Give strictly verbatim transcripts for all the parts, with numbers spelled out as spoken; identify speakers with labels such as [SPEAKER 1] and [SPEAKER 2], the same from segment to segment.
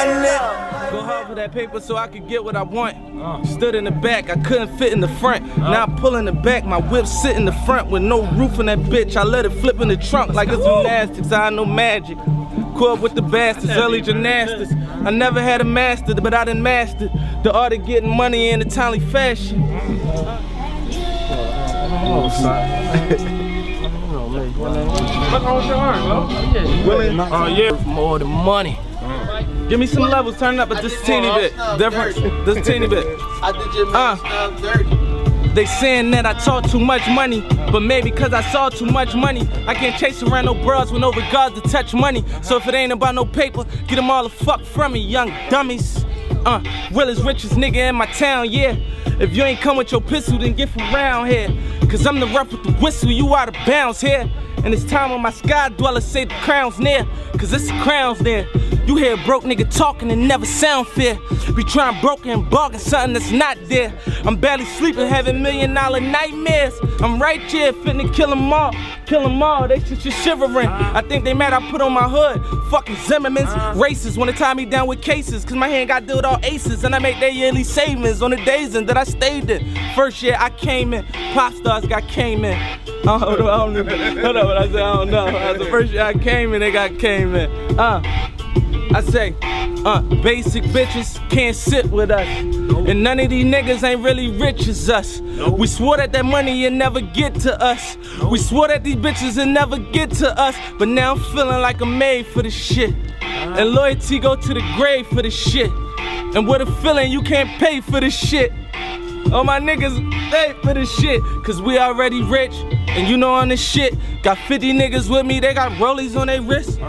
[SPEAKER 1] Go hard for that paper so I could get what I want. Uh. Stood in the back, I couldn't fit in the front. Uh. Now I'm pulling the back, my whip sit in the front with no roof in that bitch. I let it flip in the trunk like it's gymnastics. I know magic. Caught with the bastards, early gymnastics. I never had a master, but I done mastered the art of getting money in a timely fashion. Oh, What's wrong with your arm, bro? Willing? Oh, yeah. More than money. Mm. Give me some levels, turn it up, but just a teeny bit. Difference, just a teeny bit. I did your uh. dirty. They saying that I talk too much money, but maybe cause I saw too much money. I can't chase around no bras with no regard to touch money. So if it ain't about no paper, get them all the fuck from me, young dummies. Uh, realest, richest nigga in my town, yeah. If you ain't come with your pistol, then get from around here. Cause I'm the rep with the whistle, you out of bounds here. And it's time when my sky dwellers say the crown's near. Cause it's the crown's there. You hear a broke nigga talking and never sound fair. Be trying broken and bargain something that's not there. I'm barely sleeping, having million dollar nightmares. I'm right here, finna kill them all. Kill them all, they just shivering. I think they mad I put on my hood. Fucking Zimmermans, racists wanna tie me down with cases. Cause my hand got dealt all aces. And I make their yearly savings on the days in that I stayed there. First year I came in, pop stars got came in. I don't know, I don't know. Hold on, I said I don't know. That's the first year I came in, they got came in. Uh, I say, uh, basic bitches can't sit with us. And none of these niggas ain't really rich as us. We swore that that money would never get to us. We swore that these bitches would never get to us. But now I'm feeling like I'm made for this shit. And loyalty go to the grave for this shit. And with a feeling you can't pay for this shit. All my niggas pay for this shit. Cause we already rich. And you know on this shit, got fifty niggas with me, they got rollies on their wrists.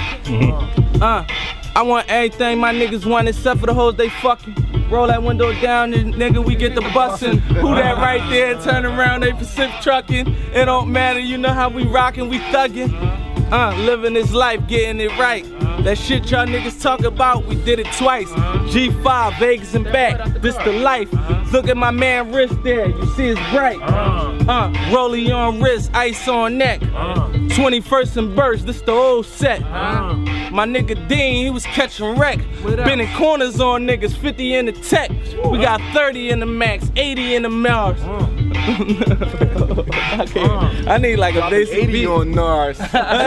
[SPEAKER 1] Uh, I want everything my niggas want except for the hoes they fucking. Roll that window down and nigga we get the bussin'. Who that right there, turn around, they Pacific truckin'. It don't matter, you know how we rockin', we thuggin'. Uh, living this life, getting it right. That shit y'all niggas talk about, we did it twice. G five, Vegas and back, this the life. Look at my man wrist there, you see it's bright. Uh, rollie on wrist, ice on neck. twenty-first and burst, this the old set. My nigga Dean, he was catching wreck. Bending corners on niggas, fifty in the tech. We got thirty in the max, eighty in the Mars. I, can't, I need like a basic
[SPEAKER 2] eighty
[SPEAKER 1] beat.
[SPEAKER 2] on Nars.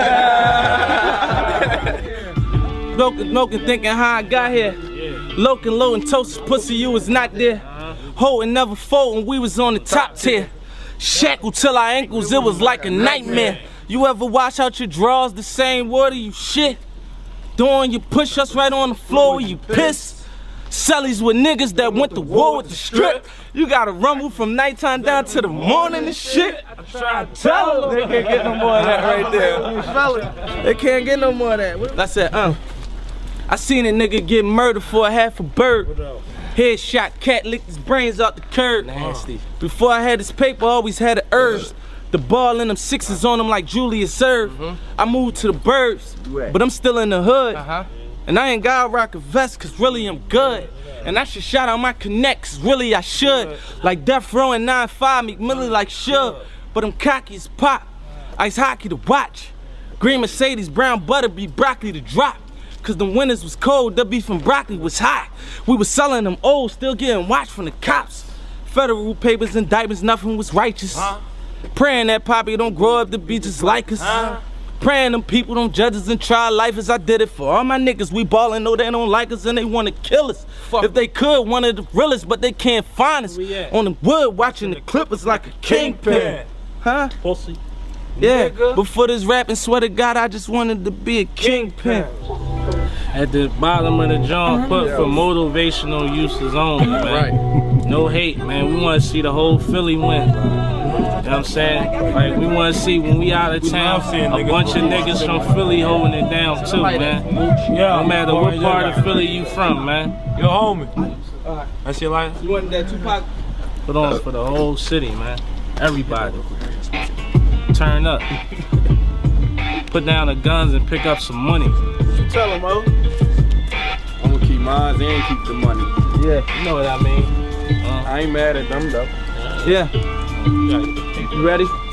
[SPEAKER 1] Loken, Loken thinking how I got here. Loken, low and toast pussy, you was not there. Holding never folding, we was on the top tier. Shackled till our ankles, it was like a nightmare. You ever wash out your drawers the same water you shit? Doing you push us right on the floor where you piss. Sellies with niggas that went to war with the strip. You gotta rumble from nighttime down to the morning and shit. I try to tell them. They can't get no more of that right there. They can't get no more of that. I said, uh, I seen a nigga get murdered for a half a bird. Headshot, cat licked his brains out the curb. Nasty. Before I had this paper, I always had an urge. The ball in them sixes on them like Julius Serve. Mm-hmm. I moved to the burbs, but I'm still in the hood. Uh-huh. And I ain't gotta rock a vest cause really I'm good. And I should shout out my connects, really I should. Like Death Row and nine five, McMillan like should. But I'm cocky as pop, ice hockey to watch. Green Mercedes, brown butter, be broccoli to drop. Cause the winters was cold, the beef and broccoli was hot. We was selling them old, still getting watched from the cops. Federal papers, indictments, nothing was righteous. Huh? Praying that Poppy don't grow up to be just like us. Huh? Praying them people, them judges and trial lifers. I did it for all my niggas. We ballin', know they don't like us and they wanna kill us. Fuck. If they could, one of the realest, but they can't find us. On the wood, watching the Clippers like a kingpin. Huh? Pussy. Yeah, nigga. Before this rapping, swear to God, I just wanted to be a kingpin.
[SPEAKER 3] At the bottom of the joint, put for motivational uses only, man. Right. No hate, man. We want to see the whole Philly win. You know what I'm saying? Like, we want to see when we out of town, a bunch of niggas from Philly holding it down too, man. No matter what part of Philly you from, man.
[SPEAKER 2] Yo, homie. That's your life?
[SPEAKER 1] You want that Tupac?
[SPEAKER 3] Put on for the whole city, man. Everybody. Turn up. Put down the guns and pick up some money.
[SPEAKER 1] What you tell them, Mo?
[SPEAKER 2] I'm gonna keep mine and keep the money.
[SPEAKER 1] Yeah, you know what I mean.
[SPEAKER 2] Uh, I ain't mad at them though.
[SPEAKER 1] Yeah. You ready?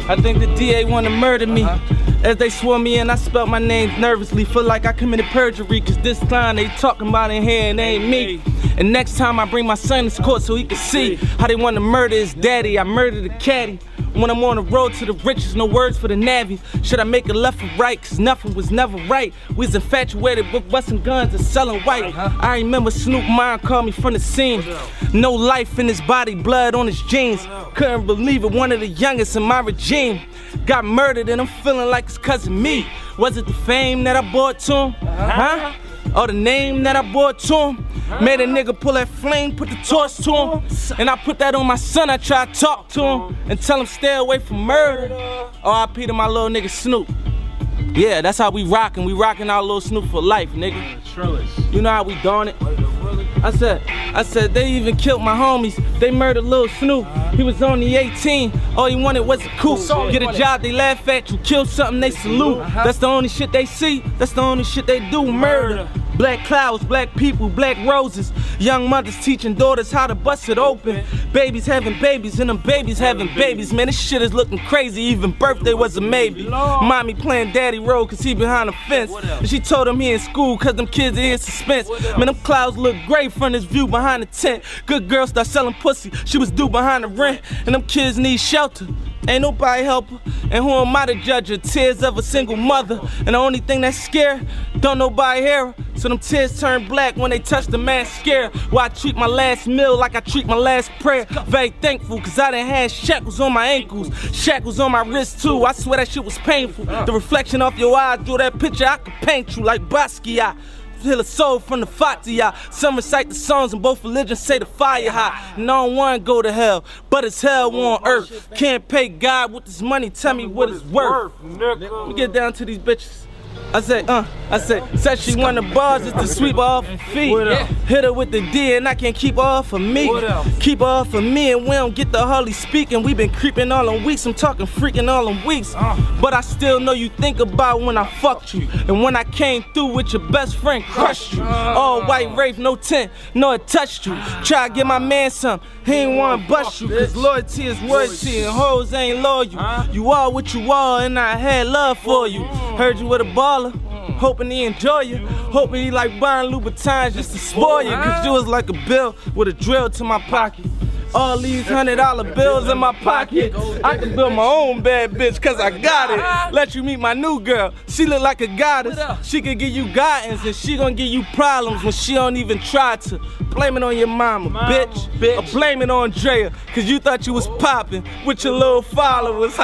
[SPEAKER 1] I think the D A wanna murder me. As they swore me in, I spelled my name nervously. Feel like I committed perjury, cause this time they talking about in here and ain't me. And next time I bring my son to court so he can see how they want to murder his daddy. I murdered a caddy. When I'm on the road to the riches, no words for the navvy. Should I make a left or right? Cause nothing was never right. We was infatuated with busting guns and selling white. I remember Snoop Mine called me from the scene. No life in his body, blood on his jeans. Couldn't believe it, one of the youngest in my regime got murdered, and I'm feeling like it's cause of me. Was it the fame that I brought to him? Huh? Or the name that I brought to him? Made a nigga pull that flame, put the torch to him. And I put that on my son, I try to talk to him and tell him stay away from murder. R I P to my little nigga Snoop. Yeah, that's how we rockin'. We rockin' our little Snoop for life, nigga. You know how we doing it? I said, I said, they even killed my homies. They murdered Lil Snoop. He was only eighteen. All he wanted was a coupe. Get a job, they laugh at you. Kill something, they salute. That's the only shit they see. That's the only shit they do. Murder. Black clouds, black people, black roses. Young mothers teaching daughters how to bust it open. Babies having babies and them babies having babies. Man, this shit is looking crazy. Even birthday was a maybe. Mommy playing daddy role cause he behind the fence. And she told him he in school cause them kids are in suspense. Man, them clouds look great from this view behind the tent. Good girl start selling pussy. She was due behind the rent. And them kids need shelter. Ain't nobody help her, and who am I to judge her? Tears of a single mother, and the only thing that's scary, don't nobody hear her. So them tears turn black when they touch the mascara. Why I treat my last meal like I treat my last prayer. Very thankful, cause I done had shackles on my ankles, shackles on my wrist too. I swear that shit was painful. The reflection off your eyes, drew that picture, I could paint you like Basquiat. Heal a soul from the Fatiha. Some recite the songs and both religions say the fire hot. And I don't want to go to hell, but it's hell on earth. Can't pay God with this money, tell me what it's worth. Let me get down to these bitches. I say, uh, I say, said she want the bars just to sweep her off her feet. Yeah. Hit her with the D and I can't keep her off of me. Keep her off of me and we don't get the hardly speaking. We been creeping all them weeks, I'm talking freaking all them weeks. Uh. But I still know you think about when I fucked you. And when I came through with your best friend, crushed you. Uh. All white Wraith, no tint, no it touched you. Try to get my man some, he ain't wanna bust you. Cause loyalty is royalty and hoes ain't loyal. Uh. You are what you are and I had love for you. Heard you with a baller. Hoping he enjoy you, hoping he like buying Louboutins just to spoil you. Cause you was like a bill with a drill to my pocket. All these hundred dollar bills in my pocket. I can build my own bad bitch cause I got it. Let you meet my new girl, she look like a goddess. She can give you guidance and she gonna give you problems when she don't even try to. Blame it on your mama, mama bitch. bitch. Or blame it on Drea, cause you thought you was popping with your little followers.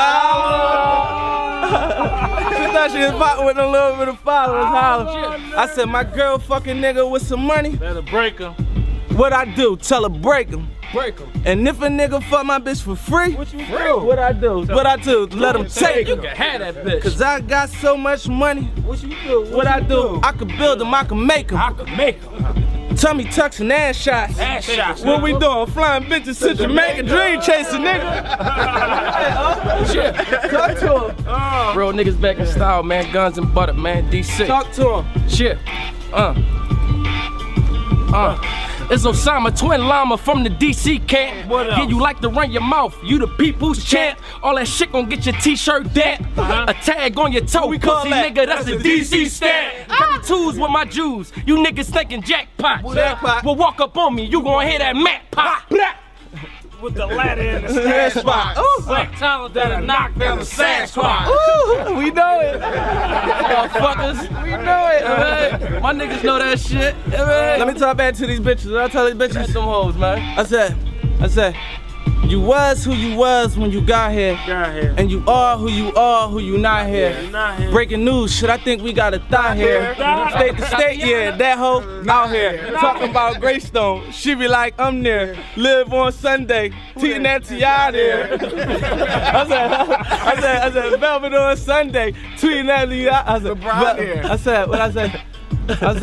[SPEAKER 1] Holla! She thought she was popping with a little bit of followers. Holla! I said my girl fucking nigga with some money.
[SPEAKER 3] Better break him.
[SPEAKER 1] What I do? Tell her break him.
[SPEAKER 3] Break him.
[SPEAKER 1] And if a nigga fuck my bitch for free,
[SPEAKER 3] what you do?
[SPEAKER 1] What I do? What I do? Let him take
[SPEAKER 3] You
[SPEAKER 1] him.
[SPEAKER 3] can have that bitch.
[SPEAKER 1] Cause I got so much money.
[SPEAKER 3] What you do? What,
[SPEAKER 1] what I do?
[SPEAKER 3] do?
[SPEAKER 1] I could build him, I can make him.
[SPEAKER 3] I can make him.
[SPEAKER 1] Tummy tucks and ass shots.
[SPEAKER 3] Ass shots.
[SPEAKER 1] What we doing? Flying bitches to Jamaica, dream chasing, nigga.
[SPEAKER 3] Shit.
[SPEAKER 1] Talk to him.
[SPEAKER 3] Uh, Real niggas back in style, man. Guns and butter, man. D six.
[SPEAKER 1] Talk to him.
[SPEAKER 3] Shit. Uh. Uh. It's Osama, twin llama from the D C camp. Yeah, you like to run your mouth, you the people's champ. All that shit gon' get your t-shirt damp. Uh-huh. A tag on your toe, we call pussy that. Nigga, that's, that's a D C stamp. Carry twos with my Jews, you niggas thinking jackpot.
[SPEAKER 1] Jackpot.
[SPEAKER 3] Well, walk up on me, you gon' hear that Mac pop. With the ladder in the stash spot. Black talent that'll knock down the sack squad.
[SPEAKER 1] Ooh, we know it.
[SPEAKER 3] Motherfuckers.
[SPEAKER 1] We know it.
[SPEAKER 3] Right. My niggas know that shit. Right.
[SPEAKER 1] Let me talk back to these bitches. I tell these bitches.
[SPEAKER 3] That's them hoes, man.
[SPEAKER 1] I said, I said, you was who you was when you got here.
[SPEAKER 3] Got here.
[SPEAKER 1] And you are who you are who you not here.
[SPEAKER 3] Yeah, not here.
[SPEAKER 1] Breaking news, shit, I think we got a thigh here. State to state, yeah, that hoe out here. Talking about Greystone, she be like, I'm there. Live on Sunday, T that T out there. I said, I said, I said, Velvet on Sunday, tweeting that T I. I said, I said, what I said, I say,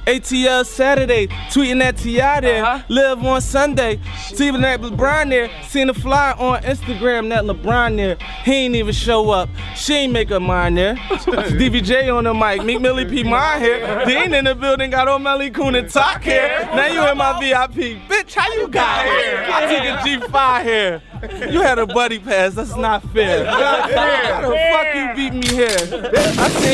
[SPEAKER 1] A T L Saturday, tweeting at T I there. Uh-huh. Live on Sunday, tweeting at LeBron there. Seen the fly on Instagram, that LeBron there. He ain't even show up. She ain't make her mind there. D V J on the mic, Meek Millie P. Mine here. Dean in the building, got on Melly Coon and Talk here. Now you in my V I P. Bitch, how you got here? I took a G five here. You had a buddy pass, that's not fair. How the fuck you beat me here? I